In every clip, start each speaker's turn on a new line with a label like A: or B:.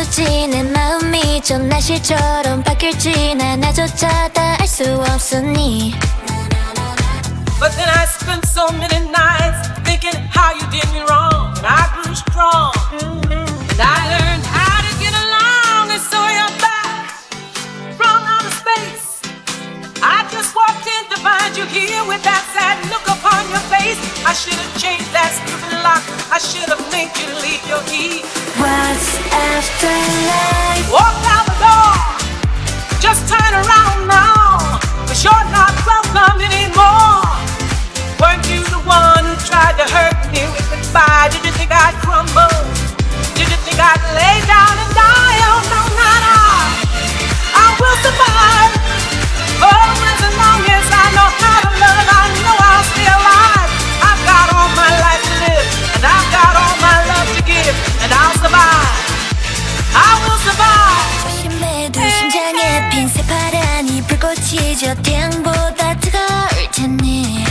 A: 어쩌지 내 마음이 전날실처럼 바뀔지 나 나조차 다 알 수 없었니.
B: But then I spent so many nights thinking how you did me wrong, and I grew strong, and I learned how to get along, and so you're back from outer space. I just walked in to find you here with that sad look upon your face. I should have changed that stupid lock, I should have made you leave your key.
A: What's after life?
B: Walk out the door, just turn around now, 'cause you're not welcome anymore. Weren't you the one who tried to hurt me with goodbye? Did you think I'd crumble? Did you think I'd lay down and die? Oh no, not I will survive. Oh, as long as I know how to love, I know I'll stay alive. I've got all my life to live, and I've got all my love to give, and I'll survive. I will survive.
A: 심해도 심장에 핀 새파란이 불꽃이 저 태양보다 뜨거울 테니.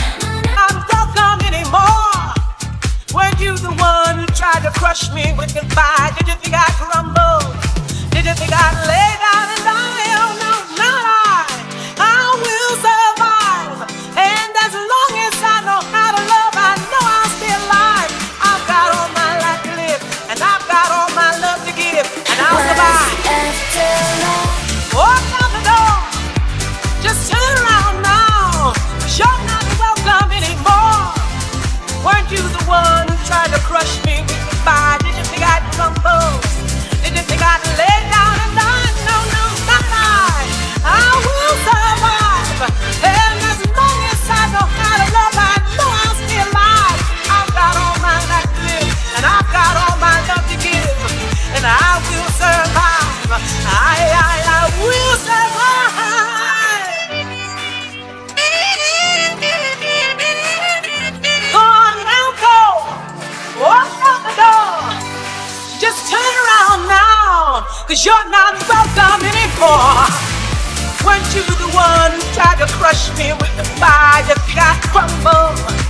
B: Weren't you the one who tried to crush me with goodbye? Did you think I'd crumble? Did you think I'd lay down and die? Oh no, not I will survive. And as long as I know how to love, I know I'll stay alive. I've got all my life to live, and I've got all my love to give, and I'll survive. Walk out the door, just turn around now, 'cause you're not welcome anymore. Weren't you the one who tried to crush me with goodbye? Did you think I'd crumble? Did you think I'd lay down and die? No, no, not I will survive. And as long as I know how to love, I know I'll stay alive. I've got all my life to live, and I've got all my love to give, and I will survive. I will survive. Walk out the door, just turn around now, 'cause you're not welcome anymore. Weren't you the one who tried to crush me with the fire? You got crumbled.